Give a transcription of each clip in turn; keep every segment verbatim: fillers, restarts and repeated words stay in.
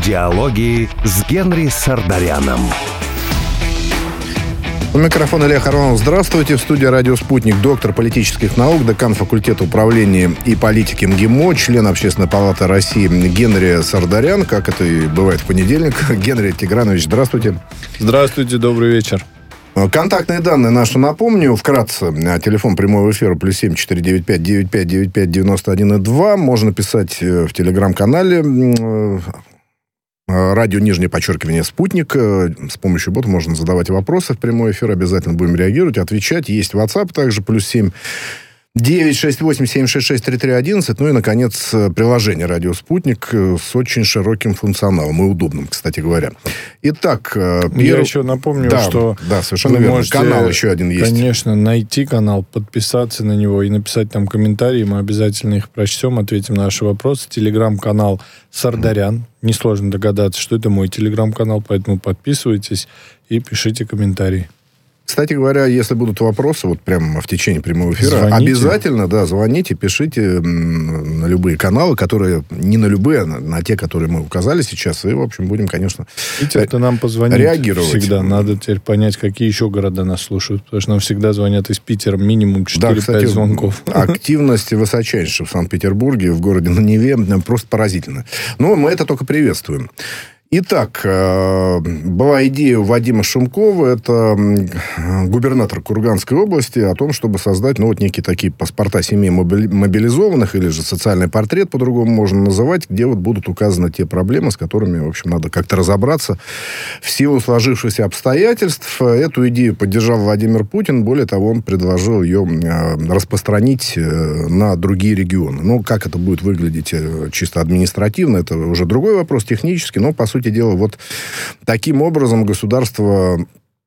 Диалоги с Генри Сардаряном. У микрофона Илья Харламов. Здравствуйте. В студии «Радио Спутник» доктор политических наук, декан факультета управления и политики МГИМО, член Общественной палаты России Генри Сардарян, как это и бывает в понедельник. Генри Тигранович, здравствуйте. Здравствуйте, добрый вечер. Контактные данные наши напомню. Вкратце. Телефон прямого эфира плюс семь четыре девять пять девять пять девять пять девяносто один и два. Можно писать в телеграм-канале радио, нижнее подчеркивание, «Спутник». С помощью бота можно задавать вопросы в прямой эфир. Обязательно будем реагировать, отвечать. Есть WhatsApp также, плюс семь девять шесть восемь семь шесть шесть три три одиннадцать. Ну и, наконец, приложение «Радио Спутник» с очень широким функционалом и удобным, кстати говоря. Итак, первый... Я еще напомню, да, что да, совершенно верно. Можете, канал еще один есть. Конечно, найти канал, подписаться на него и написать там комментарии. Мы обязательно их прочтем, ответим на ваши вопросы. Телеграм-канал Сардарян. Несложно догадаться, что это мой телеграм-канал, поэтому подписывайтесь и пишите комментарии. Кстати говоря, если будут вопросы, вот прямо в течение прямого эфира, звоните. Обязательно, да, звоните, пишите на любые каналы, которые, не на любые, а на, на те, которые мы указали сейчас, и, в общем, будем, конечно, Видите, это нам позвонить реагировать. Всегда. Надо теперь понять, какие еще города нас слушают, потому что нам всегда звонят из Питера минимум четыре-пять да, кстати, звонков. Активность высочайшая в Санкт-Петербурге, в городе на Неве, просто поразительно. Но мы это только приветствуем. Итак, была идея у Вадима Шумкова, это губернатор Курганской области, о том, чтобы создать, ну, вот некие такие паспорта семей мобилизованных, или же социальный портрет, по-другому можно называть, где вот будут указаны те проблемы, с которыми, в общем, надо как-то разобраться. В силу сложившихся обстоятельств эту идею поддержал Владимир Путин, более того, он предложил ее распространить на другие регионы. Ну, как это будет выглядеть чисто административно, это уже другой вопрос, технический, но, по сути, сути дела, вот таким образом государство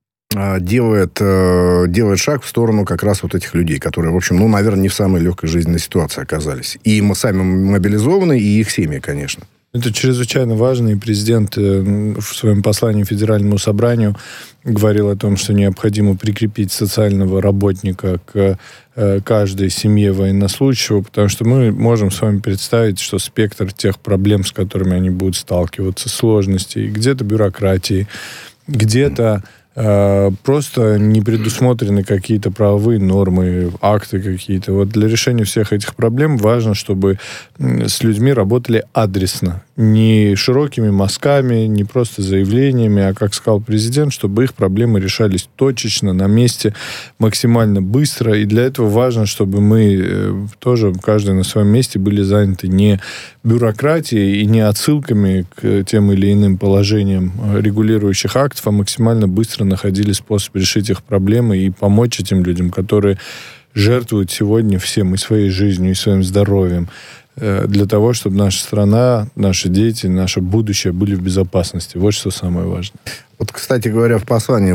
делает, делает шаг в сторону как раз вот этих людей, которые, в общем, ну, наверное, не в самой легкой жизненной ситуации оказались. И мы сами мобилизованы, и их семьи, конечно. Это чрезвычайно важно, и президент в своем послании Федеральному собранию говорил о том, что необходимо прикрепить социального работника к каждой семье военнослужащего, потому что мы можем с вами представить, что спектр тех проблем, с которыми они будут сталкиваться, сложностей, где-то бюрократии, где-то э, просто не предусмотрены какие-то правовые нормы, акты какие-то. Вот для решения всех этих проблем важно, чтобы с людьми работали адресно, не широкими мазками, не просто заявлениями, а, как сказал президент, чтобы их проблемы решались точечно, на месте, максимально быстро. И для этого важно, чтобы мы тоже, каждый на своем месте, были заняты не бюрократией и не отсылками к тем или иным положениям регулирующих актов, а максимально быстро находили способ решить их проблемы и помочь этим людям, которые жертвуют сегодня всем, и своей жизнью, и своим здоровьем, для того, чтобы наша страна, наши дети, наше будущее были в безопасности. Вот что самое важное. Вот, кстати говоря, в послании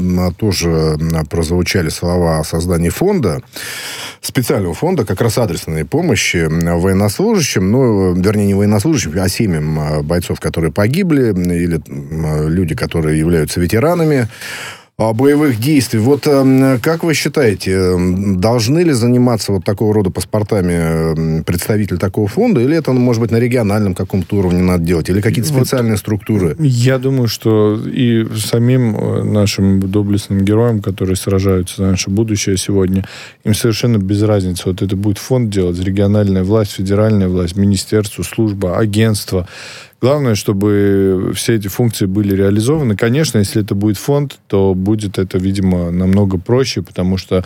тоже прозвучали слова о создании фонда, специального фонда, как раз адресной помощи военнослужащим, ну, вернее, не военнослужащим, а семьям бойцов, которые погибли, или люди, которые являются ветеранами боевых действий. Вот как вы считаете, должны ли заниматься вот такого рода паспортами представители такого фонда, или это, может быть, на региональном каком-то уровне надо делать, или какие-то специальные вот структуры? Я думаю, что и самим нашим доблестным героям, которые сражаются за наше будущее сегодня, им совершенно без разницы. Вот это будет фонд делать, региональная власть, федеральная власть, министерство, служба, агентство. Главное, чтобы все эти функции были реализованы. Конечно, если это будет фонд, то будет это, видимо, намного проще, потому что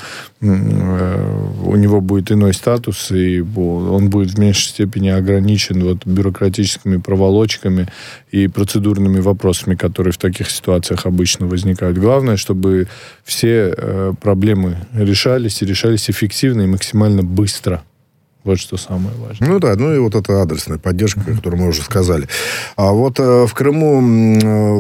э, у него будет иной статус, и он будет в меньшей степени ограничен вот бюрократическими проволочками и процедурными вопросами, которые в таких ситуациях обычно возникают. Главное, чтобы все э, проблемы решались, и решались эффективно и максимально быстро. Вот что самое важное. Ну да, ну и вот эта адресная поддержка, mm-hmm. о которой мы уже сказали. А вот э, в Крыму э,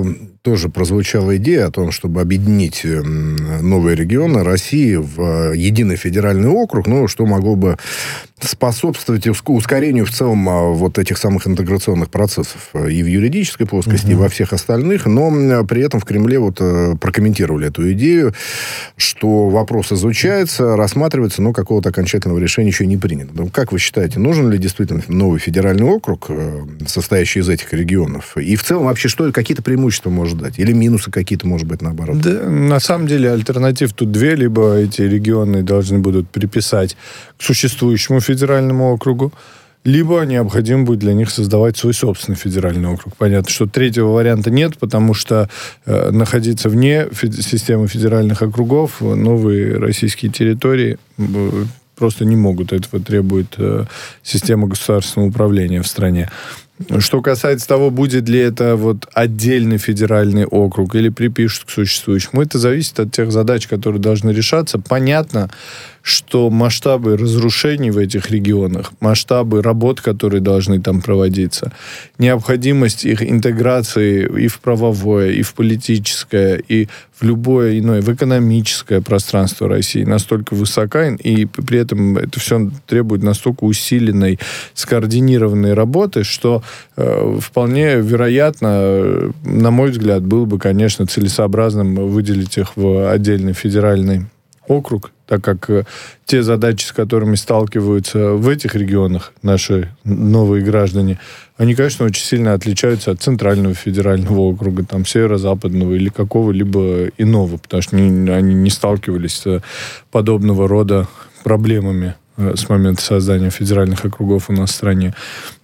тоже прозвучала идея о том, чтобы объединить новые регионы России в единый федеральный округ, ну, что могло бы способствовать ускорению в целом вот этих самых интеграционных процессов и в юридической плоскости, угу. и во всех остальных. Но при этом в Кремле вот прокомментировали эту идею, что вопрос изучается, рассматривается, но какого-то окончательного решения еще не принято. Как вы считаете, нужен ли действительно новый федеральный округ, состоящий из этих регионов? И в целом вообще что, какие-то преимущества может дать? Или минусы какие-то, может быть, наоборот? Да, на самом деле альтернатив тут две. Либо эти регионы должны будут приписать к существующему федеральному округу, либо необходимо будет для них создавать свой собственный федеральный округ. Понятно, что третьего варианта нет, потому что э, находиться вне фед- системы федеральных округов новые российские территории э, просто не могут. Этого требует э, система государственного управления в стране. Что касается того, будет ли это вот отдельный федеральный округ или припишут к существующему, это зависит от тех задач, которые должны решаться. Понятно, что масштабы разрушений в этих регионах, масштабы работ, которые должны там проводиться, необходимость их интеграции и в правовое, и в политическое, и в любое иное, в экономическое пространство России настолько высока, и при этом это все требует настолько усиленной, скоординированной работы, что э, вполне вероятно, на мой взгляд, было бы, конечно, целесообразным выделить их в отдельный федеральный округ, так как э, те задачи, с которыми сталкиваются в этих регионах наши новые граждане, они, конечно, очень сильно отличаются от центрального федерального округа, там, северо-западного или какого-либо иного, потому что они, они не сталкивались с подобного рода проблемами э, с момента создания федеральных округов у нас в стране.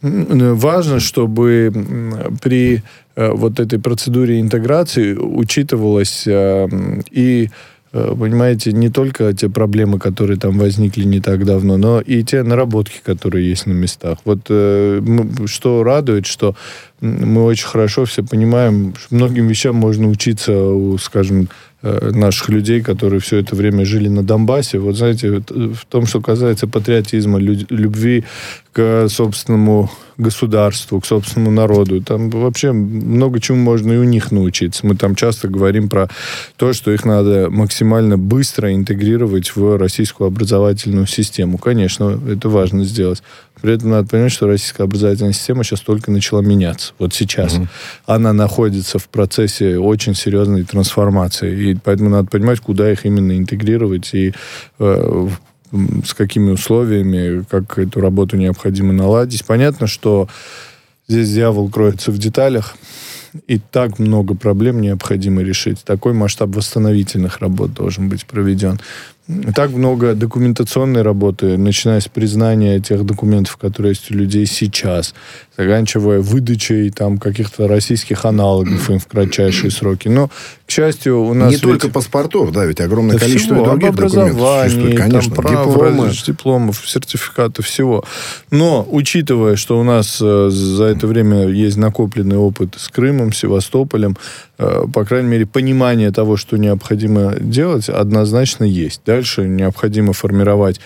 Важно, чтобы при э, вот этой процедуре интеграции учитывалось э, и понимаете, не только те проблемы, которые там возникли не так давно, но и те наработки, которые есть на местах. Вот э, что радует, что мы очень хорошо все понимаем, что многим вещам можно учиться у, скажем, э, наших людей, которые все это время жили на Донбассе. Вот знаете, в том, что касается патриотизма, лю- любви к собственному государству, к собственному народу. Там вообще много чему можно и у них научиться. Мы там часто говорим про то, что их надо максимально быстро интегрировать в российскую образовательную систему. Конечно, это важно сделать. При этом надо понимать, что российская образовательная система сейчас только начала меняться. Вот сейчас. Mm-hmm. Она находится в процессе очень серьезной трансформации. И поэтому надо понимать, куда их именно интегрировать и э, с какими условиями, как эту работу необходимо наладить. Понятно, что здесь дьявол кроется в деталях, и так много проблем необходимо решить. Такой масштаб восстановительных работ должен быть проведен. Так много документационной работы, начиная с признания тех документов, которые есть у людей сейчас, заканчивая выдачей там, каких-то российских аналогов им в кратчайшие сроки. Но, к счастью, у нас... Не ведь... только паспортов, да, ведь огромное да количество всего, других образований, конечно, там, прав, дипломы. дипломов, сертификатов, всего. Но, учитывая, что у нас за это время есть накопленный опыт с Крымом, Севастополем, по крайней мере, понимание того, что необходимо делать, однозначно есть. Дальше необходимо формировать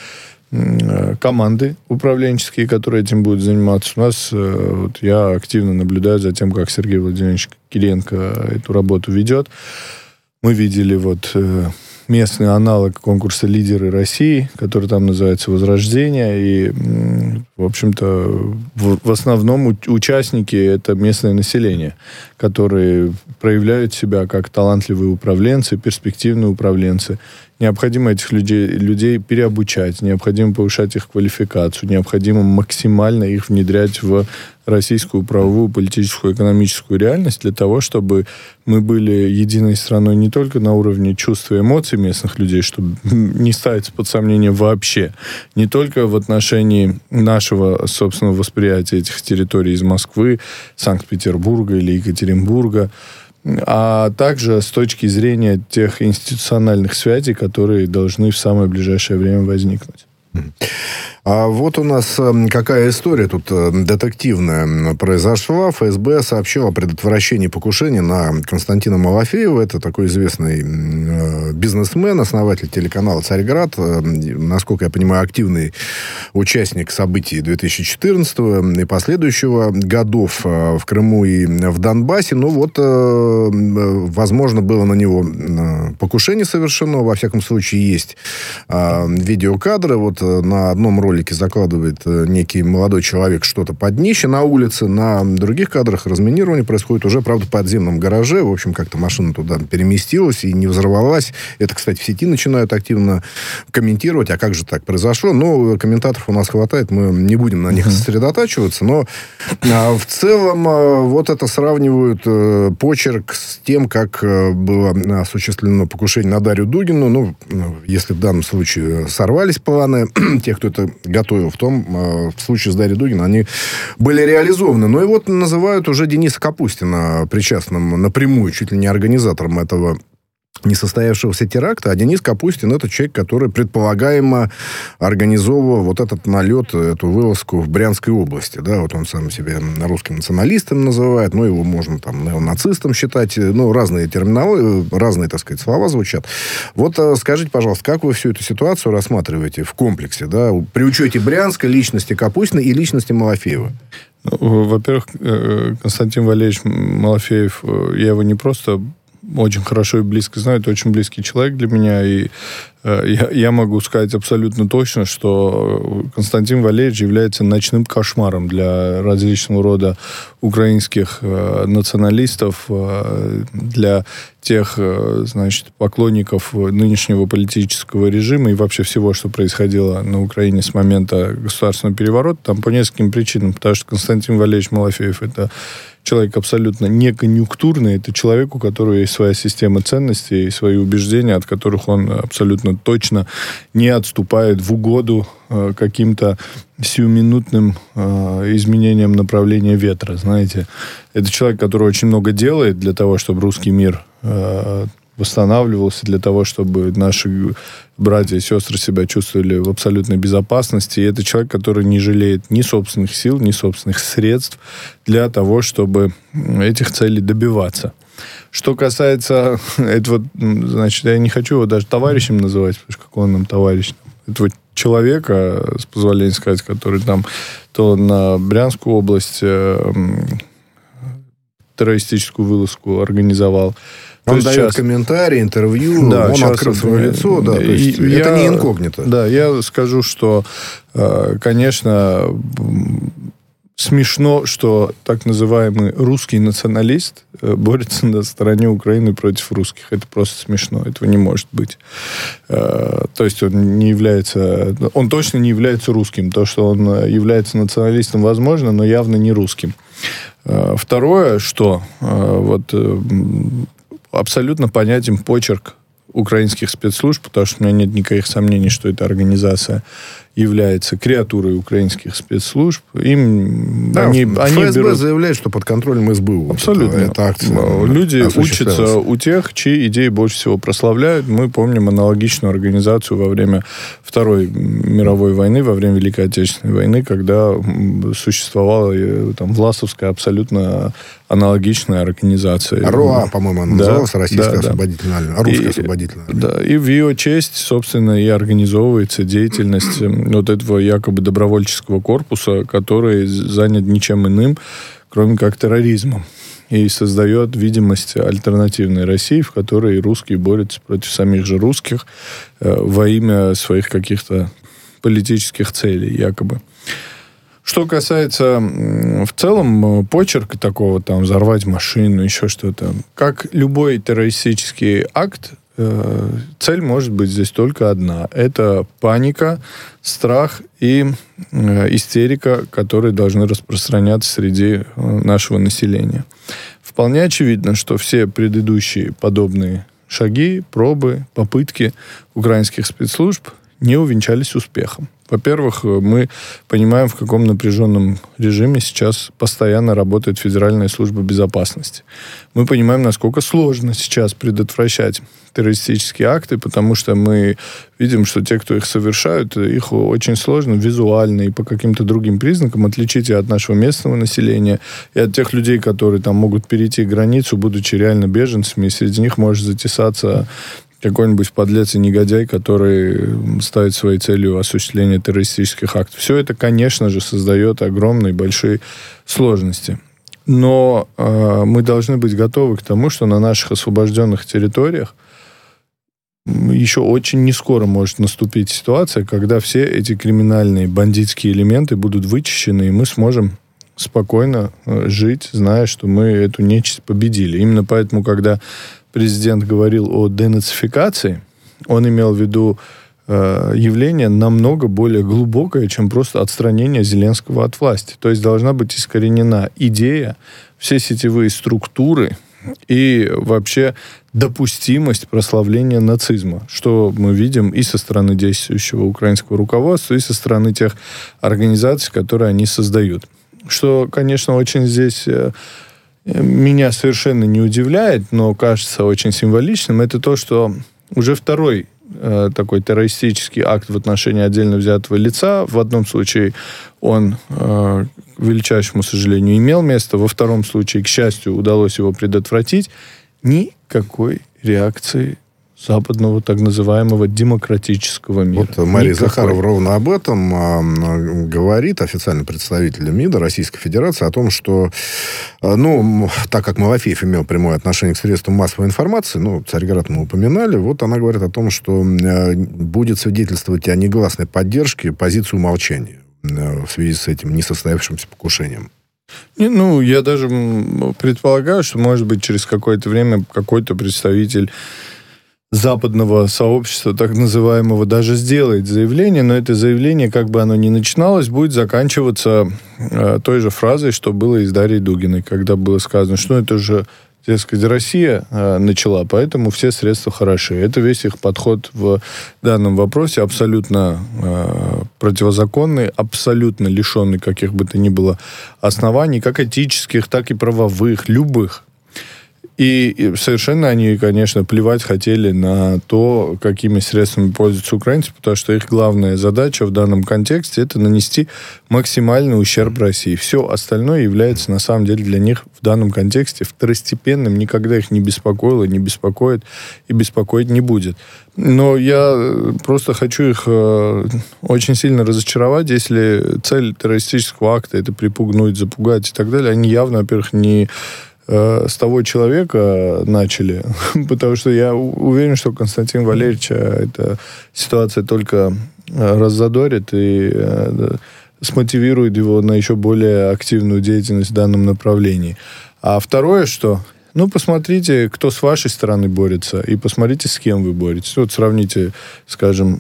команды управленческие, которые этим будут заниматься. У нас, вот, я активно наблюдаю за тем, как Сергей Владимирович Кириенко эту работу ведет. Мы видели вот местный аналог конкурса «Лидеры России», который там называется «Возрождение». И, в общем-то, в, в основном участники — это местное население, которые проявляют себя как талантливые управленцы, перспективные управленцы. Необходимо этих людей, людей переобучать, необходимо повышать их квалификацию, необходимо максимально их внедрять в российскую правовую, политическую, экономическую реальность для того, чтобы мы были единой страной не только на уровне чувств и эмоций местных людей, чтобы не ставить под сомнение вообще, не только в отношении нашего собственного восприятия этих территорий из Москвы, Санкт-Петербурга или Екатеринбурга, а также с точки зрения тех институциональных связей, которые должны в самое ближайшее время возникнуть. А вот у нас какая история тут детективная произошла. эф эс бэ сообщил о предотвращении покушения на Константина Малафеева. Это такой известный бизнесмен, основатель телеканала «Царьград». Насколько я понимаю, активный участник событий две тысячи четырнадцатого и последующего годов в Крыму и в Донбассе. Ну вот, возможно, было на него покушение совершено. Во всяком случае, есть видеокадры. Вот на одном ролике закладывает некий молодой человек что-то под днище на улице. На других кадрах разминирование происходит уже, правда, в подземном гараже. В общем, как-то машина туда переместилась и не взорвалась. Это, кстати, в сети начинают активно комментировать. А как же так произошло? Ну, комментаторов у нас хватает. Мы не будем на них сосредотачиваться. Но в целом вот это сравнивают почерк с тем, как было осуществлено покушение на Дарью Дугину. Ну, если в данном случае сорвались планы тех, кто это готовил, в том, в случае с Дарьей Дугиной, они были реализованы. Ну и вот называют уже Дениса Капустина причастным напрямую, чуть ли не организатором этого несостоявшегося теракта. А Денис Капустин — это человек, который предполагаемо организовывал вот этот налет, эту вылазку в Брянской области. Да, вот он сам себя русским националистом называет, ну, его можно там неонацистом считать, ну, разные терминалы, разные, так сказать, слова звучат. Вот скажите, пожалуйста, как вы всю эту ситуацию рассматриваете в комплексе, да, при учете Брянска, личности Капустина и личности Малафеева? Ну, во-первых, Константин Валерьевич Малафеев, я его не просто очень хорошо и близко знаю, это очень близкий человек для меня, и э, я, я могу сказать абсолютно точно, что Константин Валерьевич является ночным кошмаром для различного рода украинских э, националистов, э, для тех, э, значит, поклонников нынешнего политического режима и вообще всего, что происходило на Украине с момента государственного переворота, там по нескольким причинам, потому что Константин Валерьевич Малафеев — это человек абсолютно не конъюнктурный, это человек, у которого есть своя система ценностей и свои убеждения, от которых он абсолютно точно не отступает в угоду э, каким-то сиюминутным э, изменениям направления ветра, знаете. Это человек, который очень много делает для того, чтобы русский мир э, восстанавливался, для того, чтобы наши братья и сестры себя чувствовали в абсолютной безопасности. И это человек, который не жалеет ни собственных сил, ни собственных средств для того, чтобы этих целей добиваться. Что касается этого, значит, я не хочу его даже товарищем называть, потому что какой он нам товарищ. Этого человека, с позволения сказать, который там то на Брянскую область э, террористическую вылазку организовал. Он то дает сейчас комментарии, интервью, да, он открыл свое лицо, да, то есть и, это я, не инкогнито. Да, я скажу, что, конечно, смешно, что так называемый русский националист борется на стороне Украины против русских. Это просто смешно, этого не может быть. То есть он не является, он точно не является русским. То, что он является националистом, возможно, но явно не русским. Второе, что вот абсолютно понятен почерк украинских спецслужб, потому что у меня нет никаких сомнений, что эта организация является креатурой украинских спецслужб. Им да, они, эф они эс бэ берут... заявляет, что под контролем эс бэ у. Абсолютно. Это, это акция. Люди учатся у тех, чьи идеи больше всего прославляют. Мы помним аналогичную организацию во время Второй мировой войны, во время Великой Отечественной войны, когда существовала там Власовская абсолютно аналогичная организация. РОА, по-моему, она да, называлась, Российская да, освободительная армия, Русская и, освободительная армия. Да, и в ее честь, собственно, и организовывается деятельность вот этого якобы добровольческого корпуса, который занят ничем иным, кроме как терроризмом. И создает видимость альтернативной России, в которой русские борются против самих же русских э, во имя своих каких-то политических целей, якобы. Что касается в целом почерка такого, там, взорвать машину, еще что-то, как любой террористический акт, цель может быть здесь только одна. Это паника, страх и истерика, которые должны распространяться среди нашего населения. Вполне очевидно, что все предыдущие подобные шаги, пробы, попытки украинских спецслужб не увенчались успехом. Во-первых, мы понимаем, в каком напряженном режиме сейчас постоянно работает Федеральная служба безопасности. Мы понимаем, насколько сложно сейчас предотвращать террористические акты, потому что мы видим, что те, кто их совершают, их очень сложно визуально и по каким-то другим признакам отличить и от нашего местного населения, и от тех людей, которые там могут перейти границу, будучи реально беженцами, и среди них может затесаться какой-нибудь подлец и негодяй, который ставит своей целью осуществление террористических актов. Все это, конечно же, создает огромные, большие сложности. Но э, мы должны быть готовы к тому, что на наших освобожденных территориях еще очень не скоро может наступить ситуация, когда все эти криминальные, бандитские элементы будут вычищены, и мы сможем спокойно жить, зная, что мы эту нечисть победили. Именно поэтому, когда президент говорил о денацификации, он имел в виду э, явление намного более глубокое, чем просто отстранение Зеленского от власти. То есть должна быть искоренена идея, все сетевые структуры и вообще допустимость прославления нацизма, что мы видим и со стороны действующего украинского руководства, и со стороны тех организаций, которые они создают. Что, конечно, очень здесь... Э, меня совершенно не удивляет, но кажется очень символичным, это то, что уже второй э, такой террористический акт в отношении отдельно взятого лица, в одном случае он, э, к величайшему сожалению, имел место, во втором случае, к счастью, удалось его предотвратить, никакой реакции западного так называемого демократического мира. Вот Мария Никакой. Захарова ровно об этом а, говорит, официальный представитель МИДа Российской Федерации, о том, что, ну, так как Малафеев имел прямое отношение к средствам массовой информации, ну, Царьград мы упоминали, вот она говорит о том, что будет свидетельствовать о негласной поддержке позицию умолчания в связи с этим несостоявшимся покушением. Не, ну, я даже предполагаю, что, может быть, через какое-то время какой-то представитель западного сообщества, так называемого, даже сделает заявление, но это заявление, как бы оно ни начиналось, будет заканчиваться э, той же фразой, что было и с Дарьей Дугиной, когда было сказано, что это же, дескать, Россия э, начала, поэтому все средства хороши. Это весь их подход в данном вопросе, абсолютно э, противозаконный, абсолютно лишенный каких бы то ни было оснований, как этических, так и правовых, любых. И, и совершенно они, конечно, плевать хотели на то, какими средствами пользуются украинцы, потому что их главная задача в данном контексте – это нанести максимальный ущерб России. Все остальное является, на самом деле, для них в данном контексте второстепенным, никогда их не беспокоило, не беспокоит и беспокоить не будет. Но я просто хочу их э, очень сильно разочаровать, если цель террористического акта – это припугнуть, запугать и так далее. Они явно, во-первых, не... с того человека начали, потому что я уверен, что Константин Валерьевича эта ситуация только раззадорит и смотивирует его на еще более активную деятельность в данном направлении. А второе, что... Ну, посмотрите, кто с вашей стороны борется, и посмотрите, с кем вы боретесь. Вот сравните, скажем,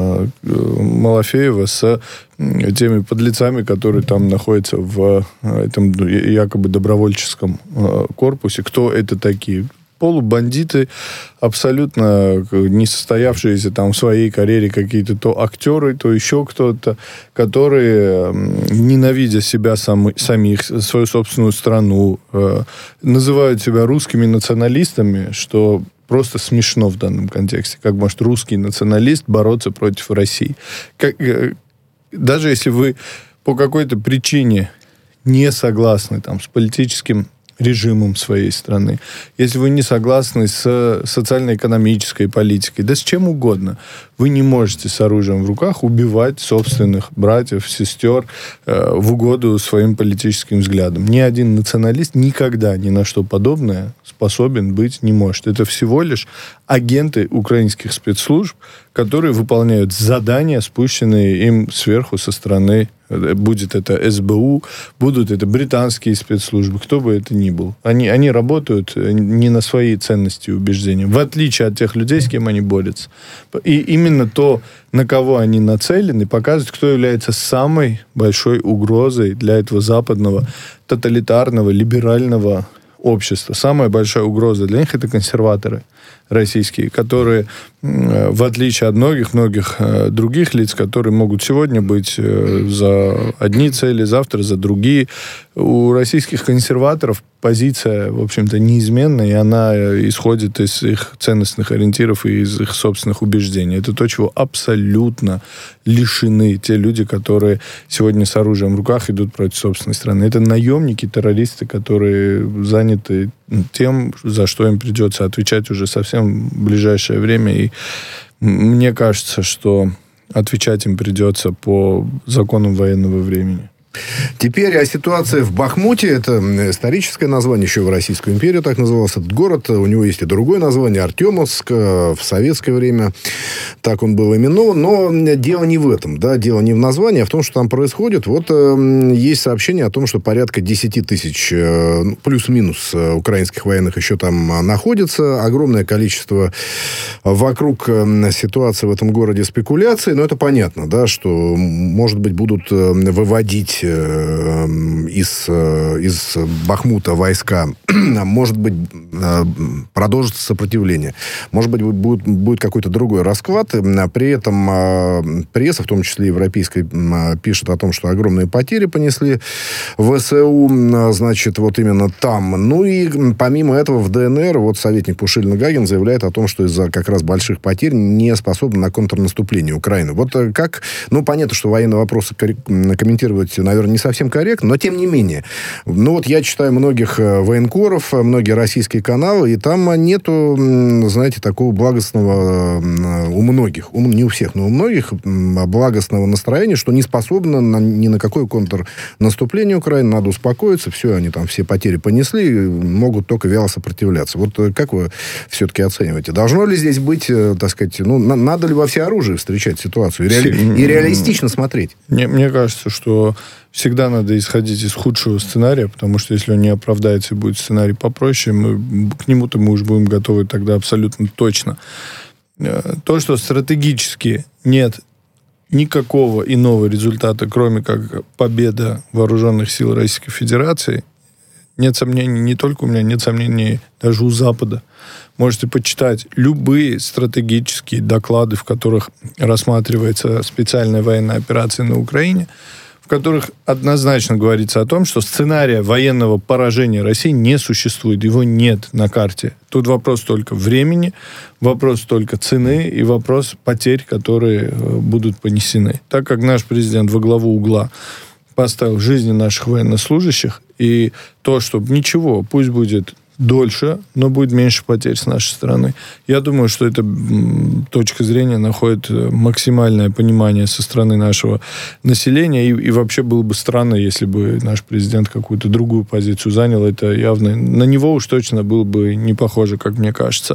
Малафеева с теми подлецами, которые там находятся в этом якобы добровольческом корпусе. Кто это такие? Полубандиты, абсолютно не состоявшиеся там в своей карьере какие-то то актеры, то еще кто-то, которые, ненавидя себя сами, самих, свою собственную страну, э, называют себя русскими националистами, что просто смешно в данном контексте. Как может русский националист бороться против России? Как, э, даже если вы по какой-то причине не согласны там, с политическим режимом своей страны, если вы не согласны с социально-экономической политикой, да с чем угодно, вы не можете с оружием в руках убивать собственных братьев, сестер э, в угоду своим политическим взглядам. Ни один националист никогда ни на что подобное способен быть не может. Это всего лишь агенты украинских спецслужб, которые выполняют задания, спущенные им сверху со стороны, будет это эс бэ у, будут это британские спецслужбы, кто бы это ни был. Они, они работают не на свои ценности и убеждения, в отличие от тех людей, с кем они борются. И именно то, на кого они нацелены, показывает, кто является самой большой угрозой для этого западного, тоталитарного, либерального общества. Самая большая угроза для них — это консерваторы российские, которые, в отличие от многих-многих других лиц, которые могут сегодня быть за одни цели, завтра за другие, у российских консерваторов позиция, в общем-то, неизменна, и она исходит из их ценностных ориентиров и из их собственных убеждений. Это то, чего абсолютно лишены те люди, которые сегодня с оружием в руках идут против собственной страны. Это наемники, террористы, которые заняты тем, за что им придется отвечать уже совсем в ближайшее время. И мне кажется, что отвечать им придется по законам военного времени. Теперь о ситуации в Бахмуте. Это историческое название, еще в Российскую империю так назывался этот город. У него есть и другое название — Артемовск. В советское время так он был именован. Но дело не в этом. Да? Дело не в названии, а в том, что там происходит. Вот э, есть сообщение о том, что порядка десять тысяч, э, плюс-минус, э, украинских военных еще там находится. Огромное количество вокруг э, ситуации в этом городе спекуляций. Но это понятно, да, что, может быть, будут э, выводить из, из Бахмута войска, может быть, продолжится сопротивление, может быть, будет, будет какой-то другой расклад. При этом пресса, в том числе европейская, пишет о том, что огромные потери понесли ВСУ, значит, вот именно там. Ну и помимо этого в ДНР вот советник Пушилин Гагин заявляет о том, что из-за как раз больших потерь не способна на контрнаступление Украины. Вот как, ну, понятно, что военные вопросы комментировать, наверное, не совсем корректно, но тем не менее. Ну, вот я читаю многих военкоров, многие российские каналы, и там нету, знаете, такого благостного у многих, у, не у всех, но у многих благостного настроения, что не способно на, ни на какое контрнаступление Украины, надо успокоиться, все, они там все потери понесли, могут только вяло сопротивляться. Вот как вы все-таки оцениваете? Должно ли здесь быть, так сказать, ну, на, надо ли во всеоружии встречать ситуацию и, реали, и реалистично смотреть? Мне, мне кажется, что всегда надо исходить из худшего сценария, потому что если он не оправдается и будет сценарий попроще, мы, к нему-то мы уже будем готовы тогда абсолютно точно. То, что стратегически нет никакого иного результата, кроме как победа вооруженных сил Российской Федерации, нет сомнений, не только у меня, нет сомнений даже у Запада. Можете почитать любые стратегические доклады, в которых рассматривается специальная военная операция на Украине, в которых однозначно говорится о том, что сценария военного поражения России не существует, его нет на карте. Тут вопрос только времени, вопрос только цены и вопрос потерь, которые будут понесены. Так как наш президент во главу угла поставил жизни наших военнослужащих, и то, чтобы ничего, пусть будет дольше, но будет меньше потерь с нашей стороны. Я думаю, что эта точка зрения находит максимальное понимание со стороны нашего населения, и, и вообще было бы странно, если бы наш президент какую-то другую позицию занял. Это явно на него уж точно было бы не похоже, как мне кажется.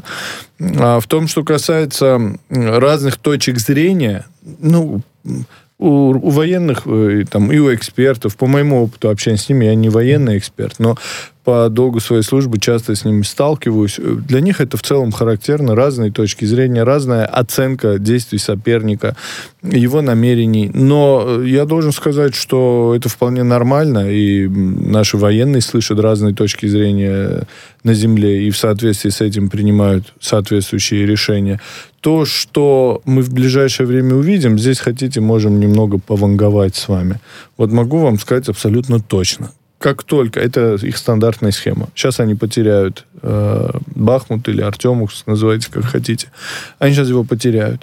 А в том, что касается разных точек зрения, ну, У, у военных там, и у экспертов, по моему опыту общения с ними, я не военный эксперт, но по долгу своей службы часто с ними сталкиваюсь. Для них это в целом характерно. Разные точки зрения, разная оценка действий соперника, его намерений. Но я должен сказать, что это вполне нормально, и наши военные слышат разные точки зрения на земле и в соответствии с этим принимают соответствующие решения. То, что мы в ближайшее время увидим, здесь, хотите, можем немного пованговать с вами. Вот могу вам сказать абсолютно точно. Как только, это их стандартная схема. Сейчас они потеряют э, Бахмут или Артемовск, называйте как хотите. Они сейчас его потеряют.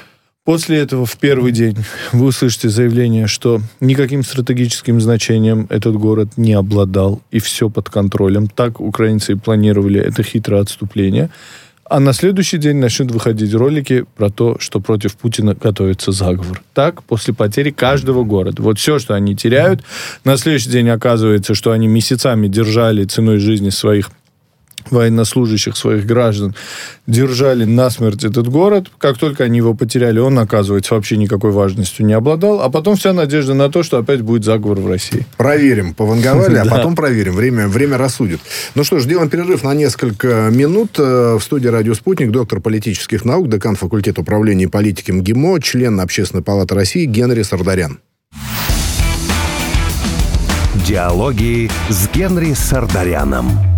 После этого в первый день вы услышите заявление, что никаким стратегическим значением этот город не обладал, и все под контролем. Так украинцы и планировали это хитрое отступление. А на следующий день начнут выходить ролики про то, что против Путина готовится заговор. Так, после потери каждого города. Вот все, что они теряют. На следующий день оказывается, что они месяцами держали ценой жизни своих военнослужащих, своих граждан, держали насмерть этот город. Как только они его потеряли, он, оказывается, вообще никакой важностью не обладал. А потом вся надежда на то, что опять будет заговор в России. Проверим. Пованговали, а потом проверим. Время, время рассудит. Ну что ж, делаем перерыв на несколько минут. В студии «Радио Спутник» доктор политических наук, декан факультета управления и политики МГИМО, член Общественной палаты России Генри Сардарян. Диалоги с Генри Сардаряном.